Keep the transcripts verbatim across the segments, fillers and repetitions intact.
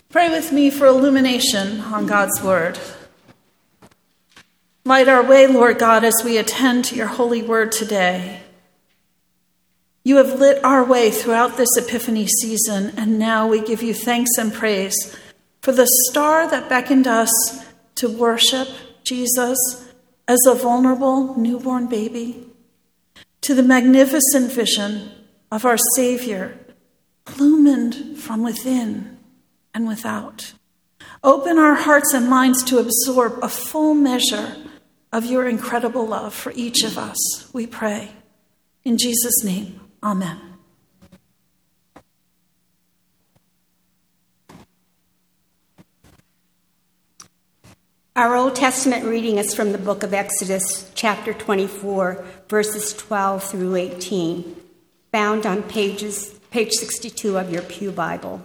Pray with me for illumination on God's word. Light our way, Lord God, as we attend to your holy word today. You have lit our way throughout this Epiphany season, and now we give you thanks and praise for the star that beckoned us to worship Jesus as a vulnerable newborn baby, to the magnificent vision of our Savior, illumined from within and without. Open our hearts and minds to absorb a full measure of your incredible love for each of us, we pray. In Jesus' name, amen. Our Old Testament reading is from the book of Exodus, chapter twenty-four, verses twelve through eighteen, found on pages, page sixty-two of your Pew Bible.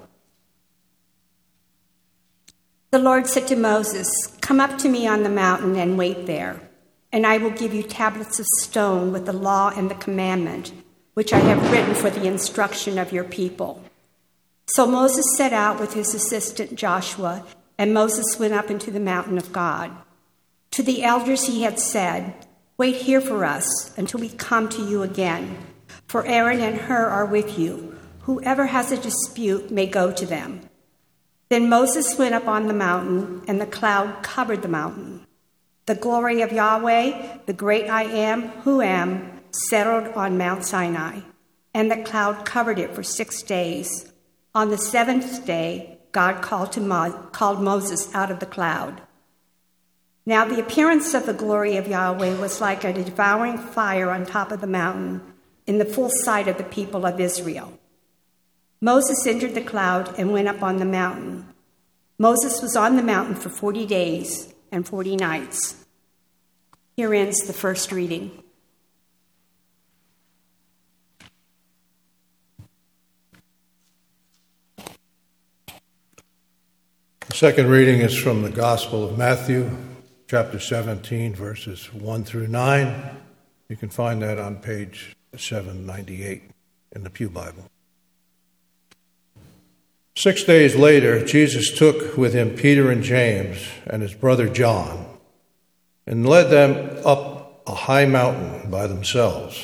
The Lord said to Moses, "Come up to me on the mountain and wait there, and I will give you tablets of stone with the law and the commandment, which I have written for the instruction of your people." So Moses set out with his assistant Joshua, and Moses went up into the mountain of God. To the elders he had said, "Wait here for us until we come to you again, for Aaron and Hur are with you. Whoever has a dispute may go to them." Then Moses went up on the mountain, and the cloud covered the mountain. The glory of Yahweh, the great I am, who am, settled on Mount Sinai, and the cloud covered it for six days. On the seventh day, God called, to Mo- called Moses out of the cloud. Now the appearance of the glory of Yahweh was like a devouring fire on top of the mountain in the full sight of the people of Israel. Moses entered the cloud and went up on the mountain. Moses was on the mountain for forty days and forty nights. Here ends the first reading. The second reading is from the Gospel of Matthew, chapter seventeen, verses one through nine. You can find that on page seven ninety-eight in the Pew Bible. Six days later, Jesus took with him Peter and James and his brother John and led them up a high mountain by themselves.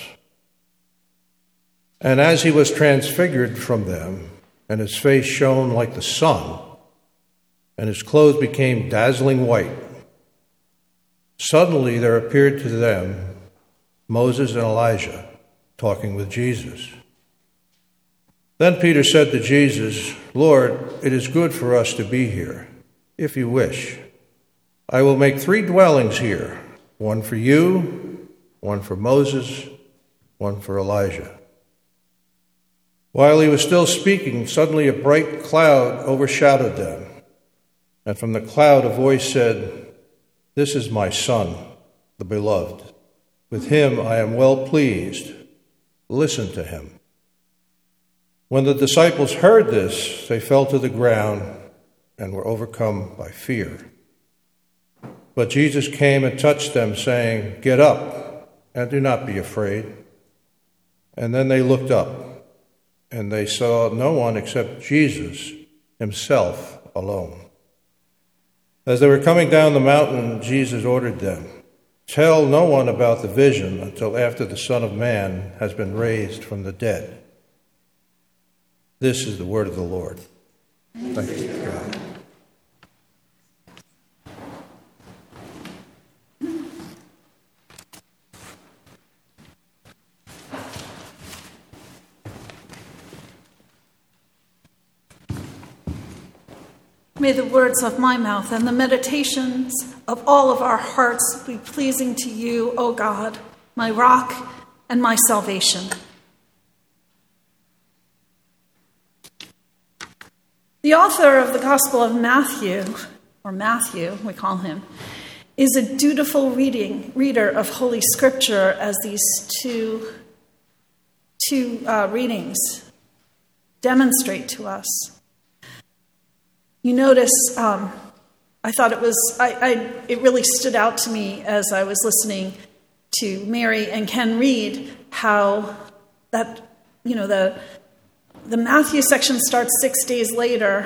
And as he was transfigured from them, and his face shone like the sun, and his clothes became dazzling white, suddenly there appeared to them Moses and Elijah talking with Jesus. Then Peter said to Jesus, "Lord, it is good for us to be here. If you wish, I will make three dwellings here, one for you, one for Moses, one for Elijah." While he was still speaking, suddenly a bright cloud overshadowed them. And from the cloud a voice said, "This is my Son, the beloved. With him I am well pleased. Listen to him." When the disciples heard this, they fell to the ground and were overcome by fear. But Jesus came and touched them, saying, "Get up and do not be afraid." And then they looked up, and they saw no one except Jesus himself alone. As they were coming down the mountain, Jesus ordered them, "Tell no one about the vision until after the Son of Man has been raised from the dead." This is the word of the Lord. Thank you, God. May the words of my mouth and the meditations of all of our hearts be pleasing to you, O God, my rock and my salvation. The author of the Gospel of Matthew, or Matthew, we call him, is a dutiful reading reader of Holy Scripture, as these two, two uh, readings demonstrate to us. You notice, um, I thought it was, I, I, it really stood out to me as I was listening to Mary and Ken read how that, you know, the the Matthew section starts six days later,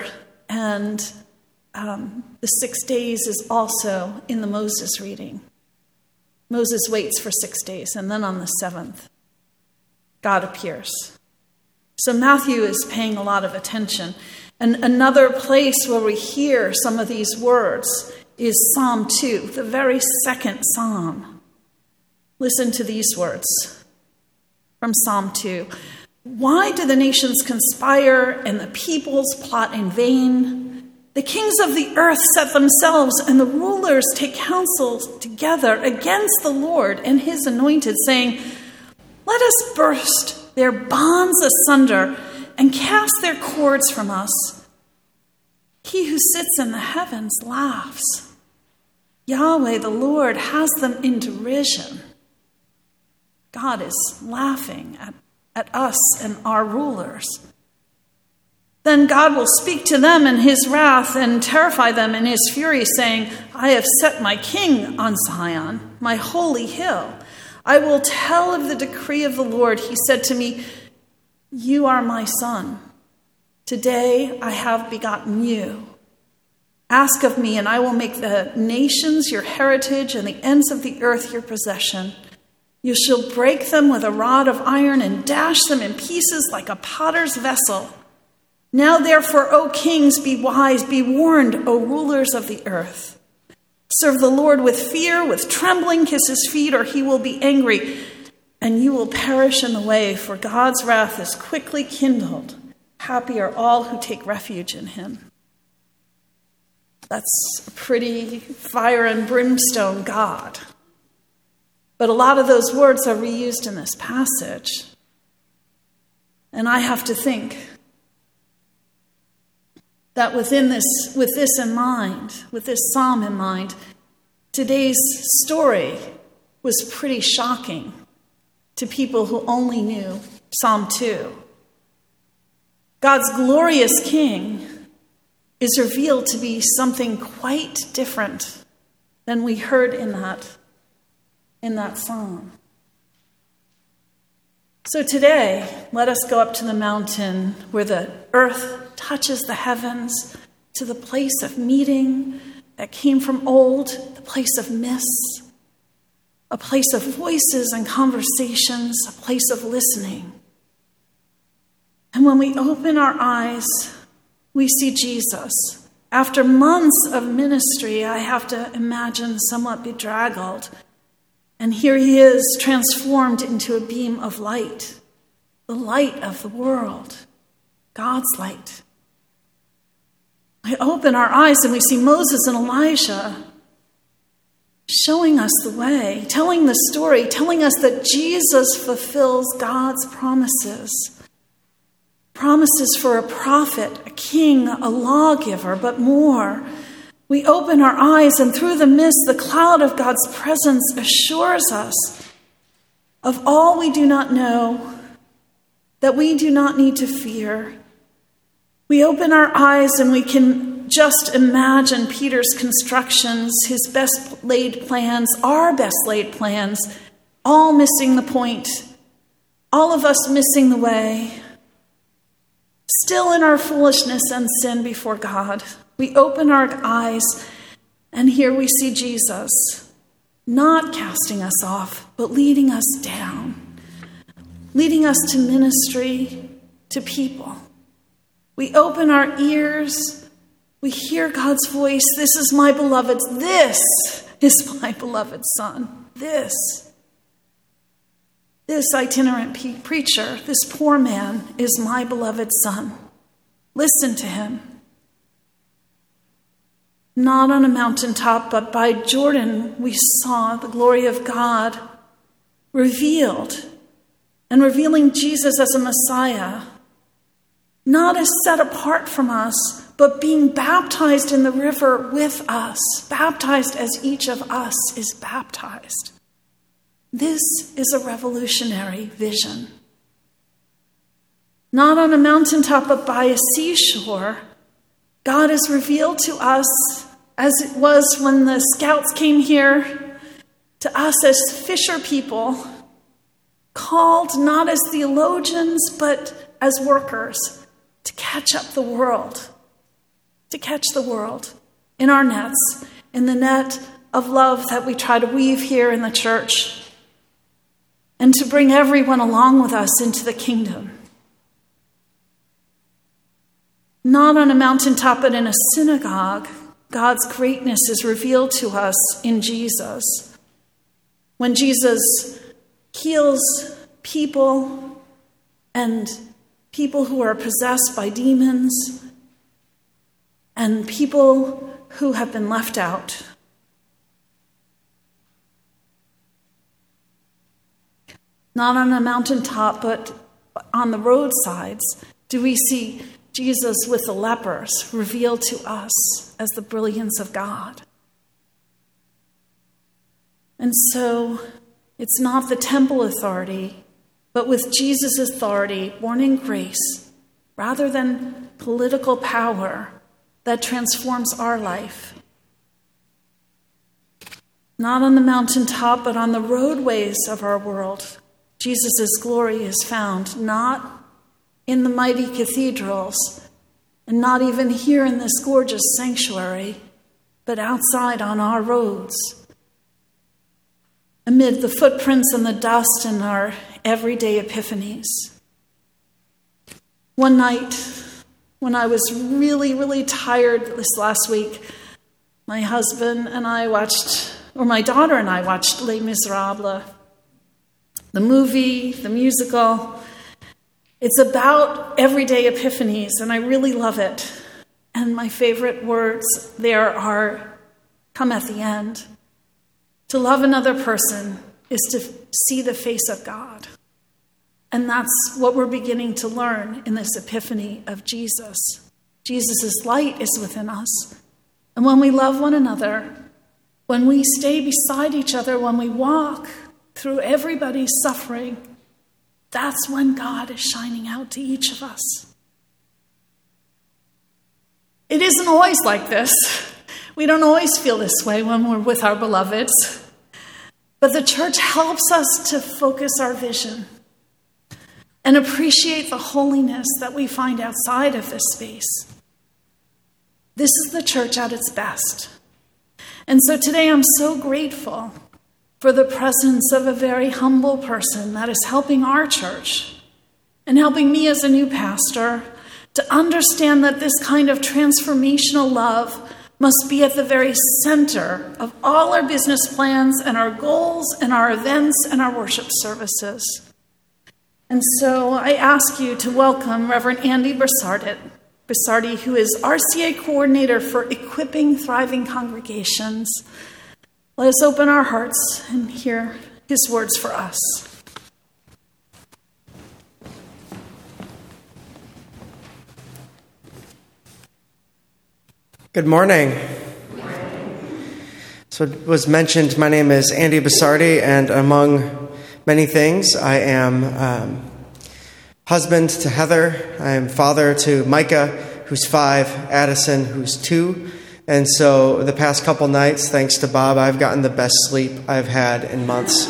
and um, the six days is also in the Moses reading. Moses waits for six days, and then on the seventh, God appears. So Matthew is paying a lot of attention. And another place where we hear some of these words is Psalm two, the very second psalm. Listen to these words from Psalm two. Why do the nations conspire and the peoples plot in vain? The kings of the earth set themselves, and the rulers take counsel together against the Lord and his anointed, saying, let us burst their bonds asunder and cast their cords from us. He who sits in the heavens laughs. Yahweh, the Lord, has them in derision. God is laughing at, at us and our rulers. Then God will speak to them in his wrath and terrify them in his fury, saying, I have set my king on Zion, my holy hill. I will tell of the decree of the Lord. He said to me, you are my son. Today I have begotten you. Ask of me, and I will make the nations your heritage and the ends of the earth your possession. You shall break them with a rod of iron and dash them in pieces like a potter's vessel. Now therefore, O kings, be wise, be warned, O rulers of the earth. Serve the Lord with fear, with trembling, kiss his feet, or he will be angry, and you will perish in the way, for God's wrath is quickly kindled. Happy are all who take refuge in him. That's a pretty fire and brimstone God. But a lot of those words are reused in this passage. And I have to think that within this, with this in mind, with this psalm in mind, today's story was pretty shocking to people who only knew Psalm two. God's glorious King is revealed to be something quite different than we heard in that, in that psalm. So today, let us go up to the mountain where the earth touches the heavens, to the place of meeting that came from old, the place of mists, a place of voices and conversations, a place of listening. And when we open our eyes, we see Jesus. After months of ministry, I have to imagine somewhat bedraggled. And here he is, transformed into a beam of light, the light of the world, God's light. We open our eyes and we see Moses and Elijah showing us the way, telling the story, telling us that Jesus fulfills God's promises. Promises for a prophet, a king, a lawgiver, but more. We open our eyes, and through the mist, the cloud of God's presence assures us of all we do not know, that we do not need to fear. We open our eyes, and we can just imagine Peter's constructions, his best laid plans, our best laid plans, all missing the point, all of us missing the way. Still in our foolishness and sin before God, we open our eyes, and here we see Jesus, not casting us off, but leading us down, leading us to ministry, to people. We open our ears, we hear God's voice. This is my beloved, this is my beloved son, this. This itinerant pe- preacher, this poor man, is my beloved son. Listen to him. Not on a mountaintop, but by Jordan, we saw the glory of God revealed, and revealing Jesus as a Messiah, not as set apart from us, but being baptized in the river with us, baptized as each of us is baptized. This is a revolutionary vision. Not on a mountaintop, but by a seashore, God is revealed to us as it was when the scouts came here, to us as fisher people, called not as theologians, but as workers to catch up the world. to catch the world in our nets, in the net of love that we try to weave here in the church, and to bring everyone along with us into the kingdom. Not on a mountaintop, but in a synagogue, God's greatness is revealed to us in Jesus. When Jesus heals people and people who are possessed by demons and people who have been left out. Not on a mountaintop, but on the roadsides, do we see Jesus with the lepers revealed to us as the brilliance of God. And so it's not the temple authority, but with Jesus' authority, born in grace, rather than political power, that transforms our life. Not on the mountaintop, but on the roadways of our world, Jesus' glory is found, not in the mighty cathedrals, and not even here in this gorgeous sanctuary, but outside on our roads, amid the footprints and the dust in our everyday epiphanies. One night, when I was really, really tired this last week, my husband and I watched, or my daughter and I watched Les Miserables, the movie, the musical. It's about everyday epiphanies, and I really love it. And my favorite words there are, come at the end. To love another person is to see the face of God. And that's what we're beginning to learn in this epiphany of Jesus. Jesus' light is within us. And when we love one another, when we stay beside each other, when we walk through everybody's suffering, that's when God is shining out to each of us. It isn't always like this. We don't always feel this way when we're with our beloveds. But the church helps us to focus our vision and appreciate the holiness that we find outside of this space. This is the church at its best. And so today I'm so grateful for the presence of a very humble person that is helping our church and helping me as a new pastor to understand that this kind of transformational love must be at the very center of all our business plans and our goals and our events and our worship services. And so I ask you to welcome Reverend Andy Bissardi, Bissardi, who is R C A Coordinator for Equipping Thriving Congregations. Let us open our hearts and hear his words for us. Good morning. So it was mentioned, my name is Andy Bissardi, and among many things, I am um, husband to Heather. I am father to Micah, who's five, Addison, who's two. And so the past couple nights, thanks to Bob, I've gotten the best sleep I've had in months.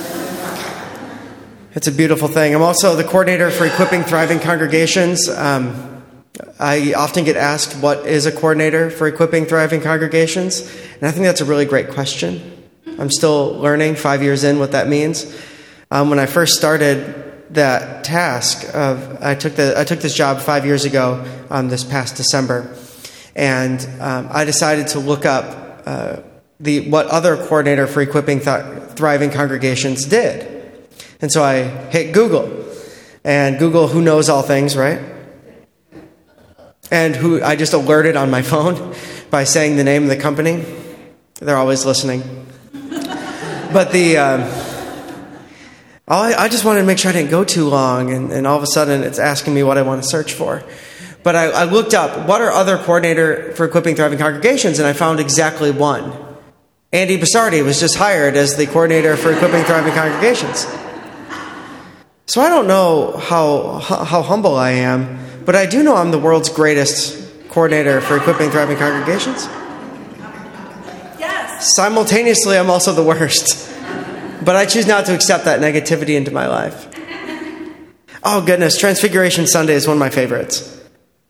It's a beautiful thing. I'm also the coordinator for Equipping Thriving Congregations. Um, I often get asked, what is a coordinator for Equipping Thriving Congregations? And I think that's a really great question. I'm still learning, five years in, what that means. Um, when I first started that task, of, I took the I took this job five years ago, um, this past December. And um, I decided to look up uh, the what other coordinator for Equipping Th- Thriving Congregations did. And so I hit Google. And Google, who knows all things, right? And who I just alerted on my phone by saying the name of the company. They're always listening. But the um, I, I just wanted to make sure I didn't go too long. And, and all of a sudden, it's asking me what I want to search for. But I, I looked up, what are other coordinator for Equipping Thriving Congregations? And I found exactly one. Andy Bissardi was just hired as the coordinator for Equipping Thriving Congregations. So I don't know how how humble I am, but I do know I'm the world's greatest coordinator for Equipping Thriving Congregations. Yes. Simultaneously, I'm also the worst. But I choose not to accept that negativity into my life. Oh, goodness. Transfiguration Sunday is one of my favorites.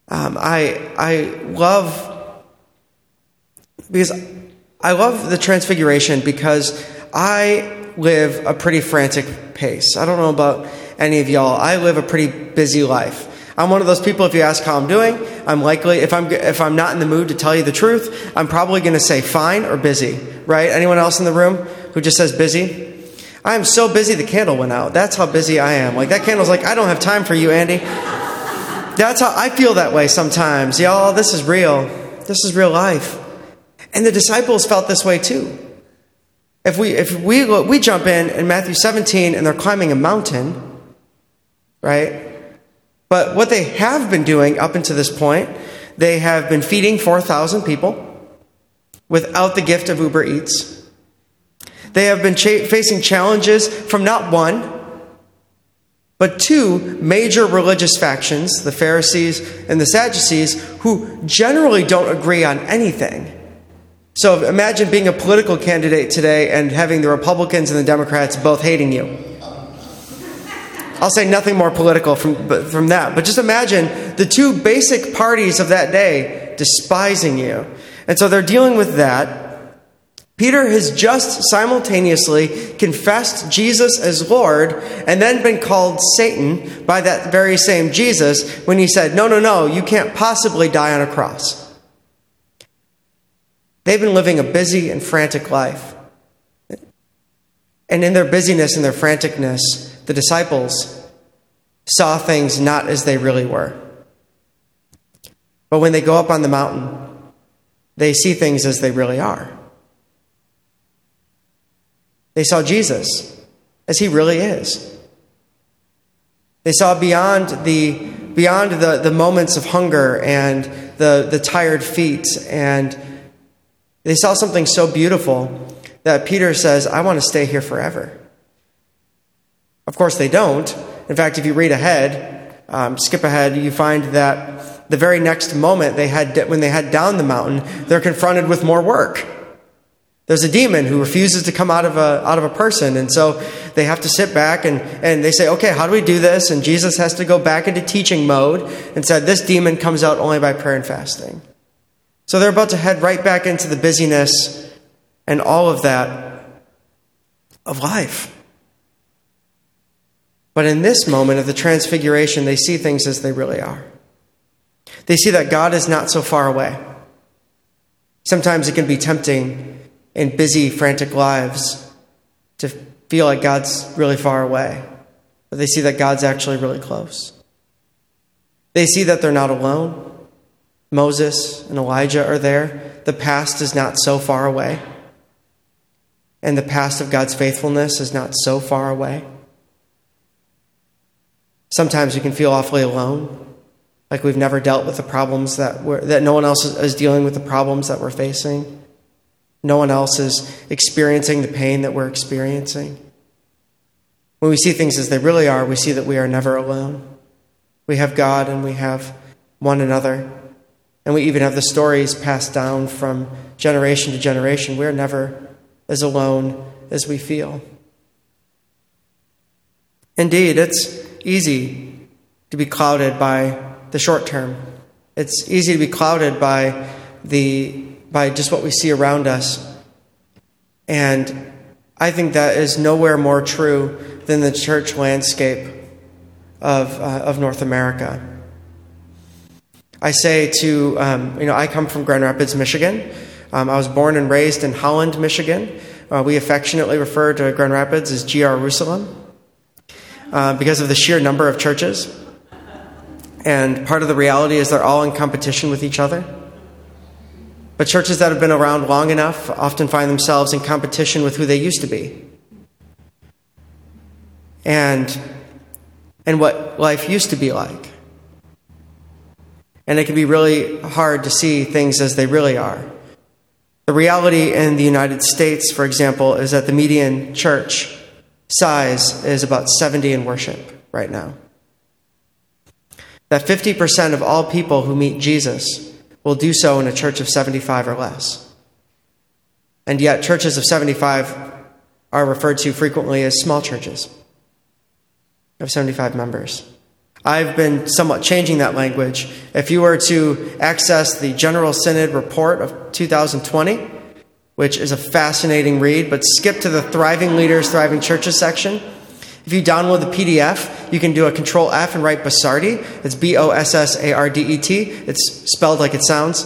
Um, I I love because I love the Transfiguration because I live a pretty frantic pace. I don't know about any of y'all. I live a pretty busy life. I'm one of those people, if you ask how I'm doing, I'm likely, if I'm if I'm not in the mood to tell you the truth, I'm probably going to say fine or busy, right? Anyone else in the room who just says busy? I am so busy the candle went out. That's how busy I am. Like, that candle's like, I don't have time for you, Andy. That's how I feel that way sometimes. Y'all, this is real. This is real life. And the disciples felt this way too. If we if we we jump in in Matthew seventeen and they're climbing a mountain, right? But what they have been doing up until this point, they have been feeding four thousand people without the gift of Uber Eats. They have been cha- facing challenges from not one, but two major religious factions, the Pharisees and the Sadducees, who generally don't agree on anything. So imagine being a political candidate today and having the Republicans and the Democrats both hating you. I'll say nothing more political from, from that. But just imagine the two basic parties of that day despising you. And so they're dealing with that. Peter has just simultaneously confessed Jesus as Lord and then been called Satan by that very same Jesus when he said, no, no, no, you can't possibly die on a cross. They've been living a busy and frantic life. And in their busyness and their franticness, the disciples saw things not as they really were. But when they go up on the mountain, they see things as they really are. They saw Jesus as he really is. They saw beyond the beyond the, the moments of hunger and the, the tired feet, and they saw something so beautiful that Peter says, I want to stay here forever. Of course they don't. In fact, if you read ahead, um, skip ahead, you find that the very next moment they had when they head down the mountain, they're confronted with more work. There's a demon who refuses to come out of a out of a person, and so they have to sit back and, and they say, okay, how do we do this? And Jesus has to go back into teaching mode and said, this demon comes out only by prayer and fasting. So they're about to head right back into the busyness and all of that of life. But in this moment of the transfiguration, they see things as they really are. They see that God is not so far away. Sometimes it can be tempting in busy, frantic lives to feel like God's really far away. But they see that God's actually really close. They see that they're not alone. Moses and Elijah are there. The past is not so far away. And the past of God's faithfulness is not so far away. Sometimes we can feel awfully alone, like we've never dealt with the problems that we're, that no one else is, is dealing with the problems that we're facing. No one else is experiencing the pain that we're experiencing. When we see things as they really are, we see that we are never alone. We have God and we have one another. And we even have the stories passed down from generation to generation. We're never as alone as we feel. Indeed, it's easy to be clouded by the short term. It's easy to be clouded by the by just what we see around us. And I think that is nowhere more true than the church landscape of uh, of North America. I say to, um, you know, I come from Grand Rapids, Michigan. Um, I was born and raised in Holland, Michigan. Uh, we affectionately refer to Grand Rapids as Jerusalem uh, because of the sheer number of churches. And part of the reality is they're all in competition with each other. But churches that have been around long enough often find themselves in competition with who they used to be. And, and what life used to be like. And it can be really hard to see things as they really are. The reality in the United States, for example, is that the median church size is about seventy in worship right now. That fifty percent of all people who meet Jesus will do so in a church of seventy-five or less. And yet churches of seventy-five are referred to frequently as small churches of seventy-five members. I've been somewhat changing that language. If you were to access the General Synod report of two thousand twenty, which is a fascinating read, but skip to the Thriving Leaders, Thriving Churches section. If you download the P D F, you can do a Control F and write Bossardi. It's B O S S A R D E T. It's spelled like it sounds.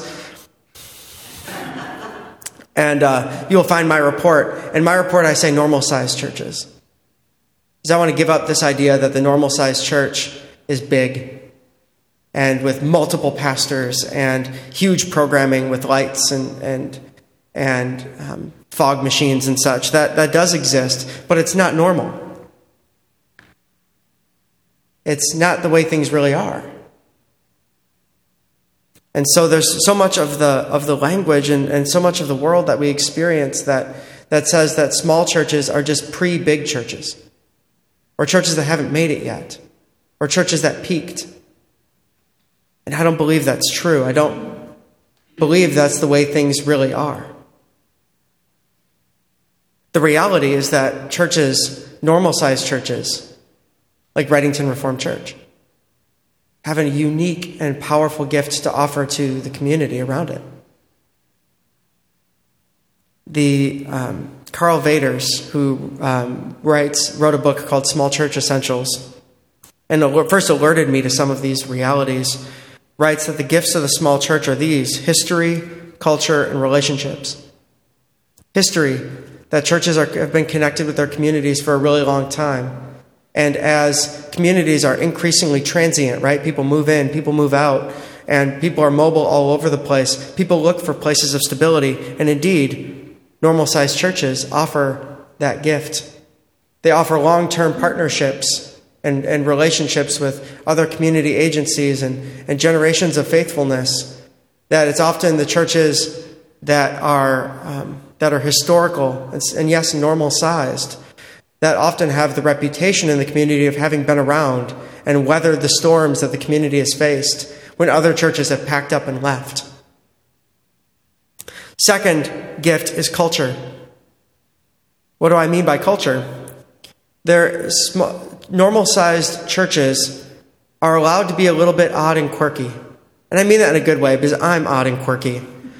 And uh, you'll find my report. In my report, I say normal-sized churches. Because I want to give up this idea that the normal-sized church is big and with multiple pastors and huge programming with lights and and and um, fog machines and such. That that does exist, but it's not normal. It's not the way things really are. And so there's so much of the of the language and, and so much of the world that we experience that that says that small churches are just pre-big churches, or churches that haven't made it yet, or churches that peaked. And I don't believe that's true. I don't believe that's the way things really are. The reality is that churches, normal-sized churches, like Reddington Reformed Church, have a unique and powerful gift to offer to the community around it. The um, Carl Vaders, who um, writes, wrote a book called Small Church Essentials, and first alerted me to some of these realities, writes that the gifts of the small church are these: history, culture, and relationships. History, that churches are, have been connected with their communities for a really long time. And as communities are increasingly transient, right? People move in, people move out, and people are mobile all over the place. People look for places of stability. And indeed, normal-sized churches offer that gift. They offer long-term partnerships and, and relationships with other community agencies and, and generations of faithfulness. That it's often the churches that are um, that are historical and, and yes, normal-sized, that often have the reputation in the community of having been around and weathered the storms that the community has faced when other churches have packed up and left. Second gift is culture. What do I mean by culture? They're sm- normal-sized churches are allowed to be a little bit odd and quirky. And I mean that in a good way, because I'm odd and quirky.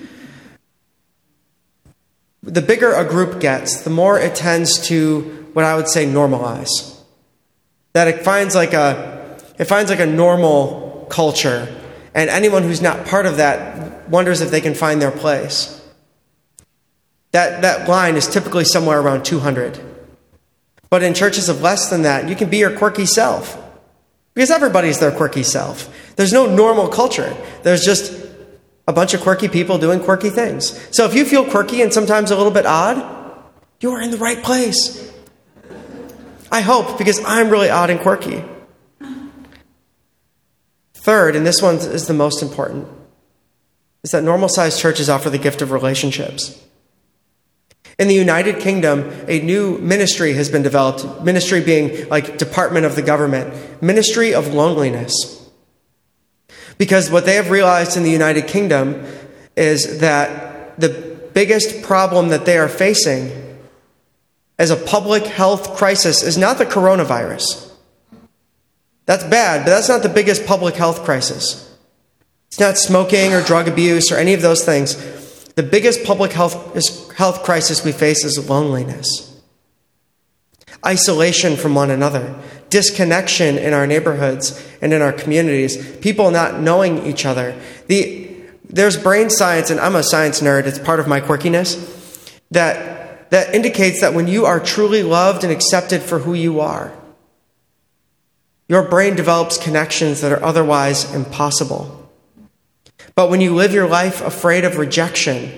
The bigger a group gets, the more it tends to what I would say normalize. That it finds like a it finds like a normal culture, and anyone who's not part of that wonders if they can find their place. That that line is typically somewhere around two hundred. But in churches of less than that, you can be your quirky self. Because everybody's their quirky self. There's no normal culture. There's just a bunch of quirky people doing quirky things. So if you feel quirky and sometimes a little bit odd, you are in the right place. I hope, because I'm really odd and quirky. Third, and this one is the most important, is that normal-sized churches offer the gift of relationships. In the United Kingdom, a new ministry has been developed, ministry being like department of the government, ministry of loneliness. Because what they have realized in the United Kingdom is that the biggest problem that they are facing as a public health crisis is not the coronavirus. That's bad, but that's not the biggest public health crisis. It's not smoking or drug abuse or any of those things. The biggest public health health crisis we face is loneliness. Isolation from one another. Disconnection in our neighborhoods and in our communities. People not knowing each other. The, there's brain science, and I'm a science nerd, it's part of my quirkiness, that that indicates that when you are truly loved and accepted for who you are, your brain develops connections that are otherwise impossible. But when you live your life afraid of rejection,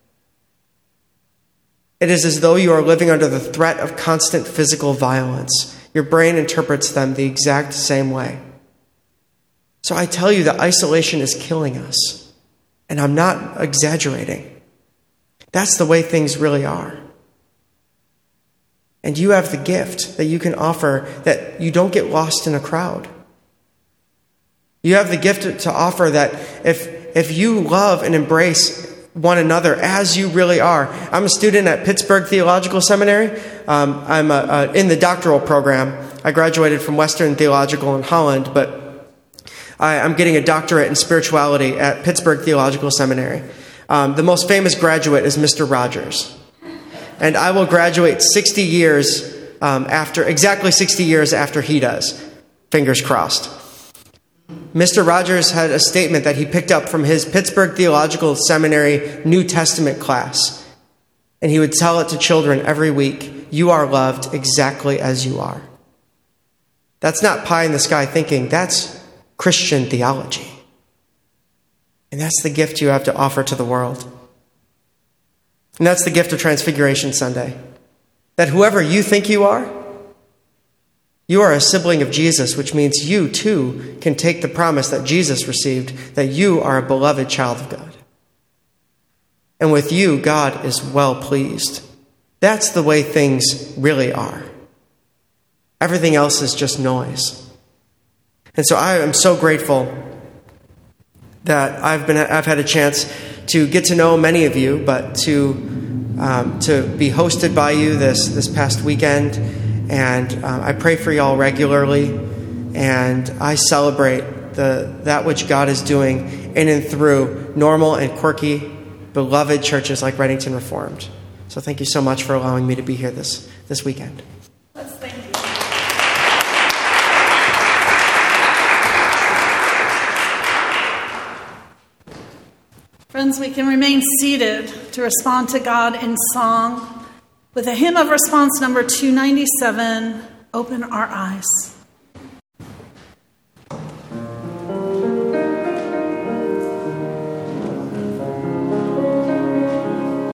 it is as though you are living under the threat of constant physical violence. Your brain interprets them the exact same way. So I tell you that isolation is killing us. And I'm not exaggerating. That's the way things really are. And you have the gift that you can offer that you don't get lost in a crowd. You have the gift to offer that if, if you love and embrace one another as you really are. I'm a student at Pittsburgh Theological Seminary. Um, I'm a, a, in the doctoral program. I graduated from Western Theological in Holland, but I, I'm getting a doctorate in spirituality at Pittsburgh Theological Seminary. Um, the most famous graduate is Mister Rogers. And I will graduate sixty years um, after, exactly sixty years after he does. Fingers crossed. Mister Rogers had a statement that he picked up from his Pittsburgh Theological Seminary New Testament class. And he would tell it to children every week, "You are loved exactly as you are." That's not pie in the sky thinking. That's Christian theology. And that's the gift you have to offer to the world. And that's the gift of Transfiguration Sunday. That whoever you think you are, you are a sibling of Jesus, which means you too can take the promise that Jesus received, that you are a beloved child of God. And with you, God is well pleased. That's the way things really are. Everything else is just noise. And so I am so grateful that I've been I've had a chance to get to know many of you, but to um, to be hosted by you this this past weekend. And uh, I pray for y'all regularly, and I celebrate the that which God is doing in and through normal and quirky, beloved churches like Reddington Reformed. So thank you so much for allowing me to be here this this weekend. Let's thank you. Friends, we can remain seated to respond to God in song with a hymn of response number two ninety-seven, Open Our Eyes.